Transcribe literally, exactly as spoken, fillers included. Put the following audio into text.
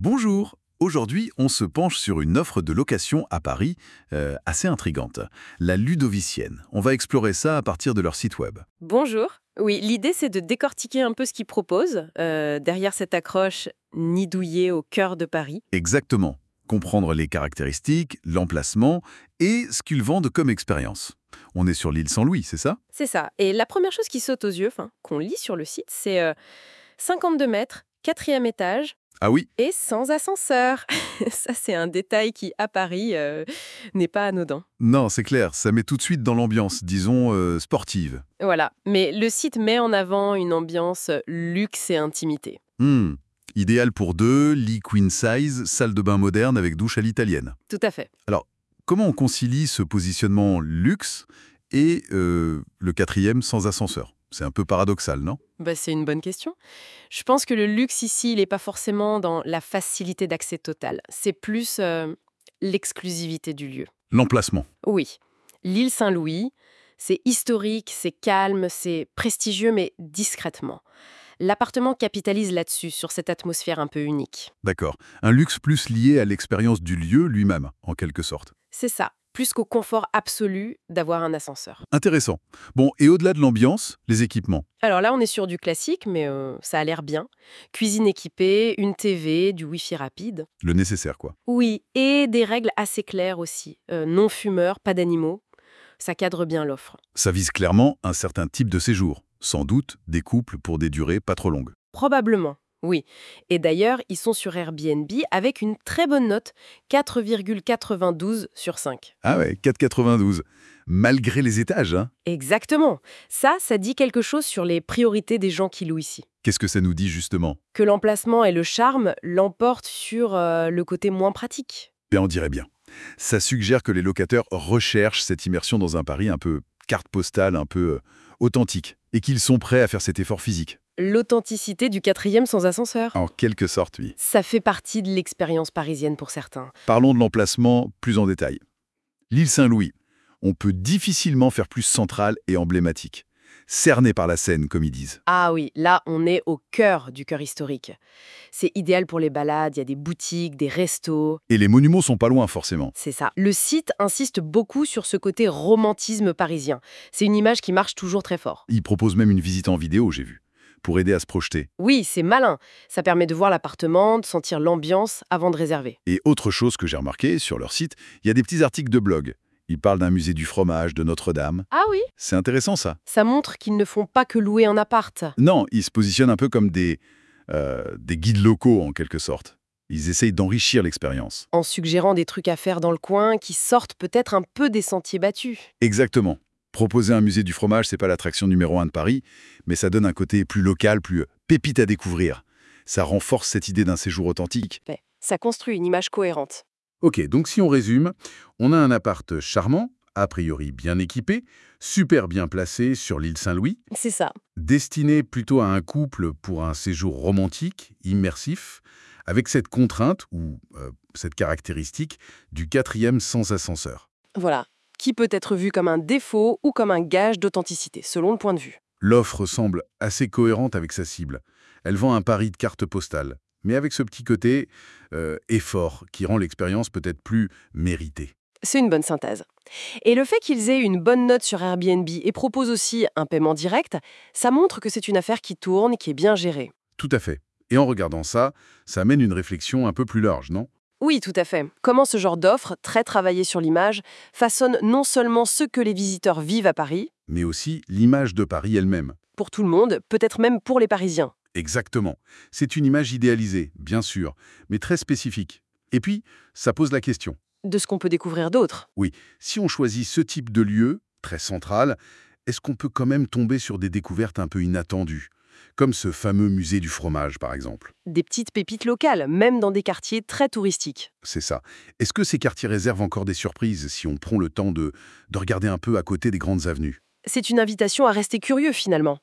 Bonjour. Aujourd'hui, on se penche sur une offre de location à Paris euh, assez intrigante, la Ludovicienne. On va explorer ça à partir de leur site web. Bonjour. Oui, l'idée c'est de décortiquer un peu ce qu'ils proposent euh, derrière cette accroche nid douillet au cœur de Paris. Exactement. Comprendre les caractéristiques, l'emplacement et ce qu'ils vendent comme expérience. On est sur l'île Saint-Louis, c'est ça? C'est ça. Et la première chose qui saute aux yeux, enfin, qu'on lit sur le site, c'est euh, cinquante-deux mètres, quatrième étage Ah oui, et sans ascenseur. Ça, c'est un détail qui, à Paris, euh, n'est pas anodin. non, c'est clair, ça met tout de suite dans l'ambiance, disons, euh, sportive. Voilà. Mais le site met en avant une ambiance luxe et intimité. Hmm. Idéal pour deux, lit queen size, salle de bain moderne avec douche à l'italienne. Tout à fait. Alors, comment on concilie ce positionnement luxe et euh, le quatrième sans ascenseur? C'est un peu paradoxal, non? Bah, c'est une bonne question. Je pense que le luxe ici, il n'est pas forcément dans la facilité d'accès total. C'est plus euh, l'exclusivité du lieu. L'emplacement. Oui, l'île Saint-Louis, c'est historique, c'est calme, c'est prestigieux, mais discrètement. L'appartement capitalise là-dessus, sur cette atmosphère un peu unique. D'accord. Un luxe plus lié à l'expérience du lieu lui-même, en quelque sorte. C'est ça, plus qu'au confort absolu d'avoir un ascenseur. Intéressant. Bon, et au-delà de l'ambiance, les équipements. Alors là, on est sur du classique, mais euh, ça a l'air bien. Cuisine équipée, une T V, du Wi-Fi rapide. Le nécessaire, quoi. Oui, et des règles assez claires aussi. Euh, non fumeur, pas d'animaux. Ça cadre bien l'offre. Ça vise clairement un certain type de séjour. Sans doute des couples pour des durées pas trop longues. Probablement, oui. Et d'ailleurs, ils sont sur Airbnb avec une très bonne note, quatre virgule quatre-vingt-douze sur cinq. Ah ouais, quatre virgule quatre-vingt-douze. Malgré les étages, hein. Exactement. Ça, ça dit quelque chose sur les priorités des gens qui louent ici. Qu'est-ce que ça nous dit, justement? Que l'emplacement et le charme l'emportent sur euh, le côté moins pratique. Ben, on dirait bien. Ça suggère que les locataires recherchent cette immersion dans un Paris un peu carte postale, un peu euh, authentique, et qu'ils sont prêts à faire cet effort physique. L'authenticité du quatrième sans ascenseur. En quelque sorte, oui. Ça fait partie de l'expérience parisienne pour certains. Parlons de l'emplacement plus en détail. L'île Saint-Louis, on peut difficilement faire plus centrale et emblématique. Cerné par la Seine, comme ils disent. Ah oui, là, on est au cœur du cœur historique. C'est idéal pour les balades, il y a des boutiques, des restos. Et les monuments sont pas loin, forcément. C'est ça. Le site insiste beaucoup sur ce côté romantisme parisien. C'est une image qui marche toujours très fort. Ils proposent même une visite en vidéo, j'ai vu, pour aider à se projeter. Oui, c'est malin. Ça permet de voir l'appartement, de sentir l'ambiance avant de réserver. Et autre chose que j'ai remarqué, sur leur site, il y a des petits articles de blog. Ils parlent d'un musée du fromage, de Notre-Dame. Ah oui. C'est intéressant, ça. Ça montre qu'ils ne font pas que louer un appart. Non, ils se positionnent un peu comme des, euh, des guides locaux, en quelque sorte. Ils essayent d'enrichir l'expérience. En suggérant des trucs à faire dans le coin qui sortent peut-être un peu des sentiers battus. Exactement. Proposer un musée du fromage, c'est pas l'attraction numéro un de Paris, mais ça donne un côté plus local, plus euh, pépite à découvrir. Ça renforce cette idée d'un séjour authentique. Ouais, ça construit une image cohérente. Ok, donc si on résume, on a un appart charmant, a priori bien équipé, super bien placé sur l'île Saint-Louis, C'est ça. destiné plutôt à un couple pour un séjour romantique, immersif, avec cette contrainte, ou euh, cette caractéristique, du quatrième sans ascenseur. Voilà. Qui peut être vu comme un défaut ou comme un gage d'authenticité, selon le point de vue. L'offre semble assez cohérente avec sa cible. Elle vend un pari de carte postale, mais avec ce petit côté euh, effort qui rend l'expérience peut-être plus méritée. C'est une bonne synthèse. Et le fait qu'ils aient une bonne note sur Airbnb et proposent aussi un paiement direct, ça montre que c'est une affaire qui tourne, qui est bien gérée. Tout à fait. Et en regardant ça, ça amène une réflexion un peu plus large, non ? Oui, tout à fait. Comment ce genre d'offre, très travaillée sur l'image, façonne non seulement ce que les visiteurs vivent à Paris, Mais aussi l'image de Paris elle-même. pour tout le monde, peut-être même pour les Parisiens. Exactement. C'est une image idéalisée, bien sûr, mais très spécifique. Et puis, ça pose la question. De ce qu'on peut découvrir d'autres. Oui, si on choisit ce type de lieu, très central, est-ce qu'on peut quand même tomber sur des découvertes un peu inattendues ? Comme ce fameux musée du fromage, par exemple. Des petites pépites locales, même dans des quartiers très touristiques. C'est ça. Est-ce que ces quartiers réservent encore des surprises si on prend le temps de, de regarder un peu à côté des grandes avenues ? C'est une invitation à rester curieux finalement.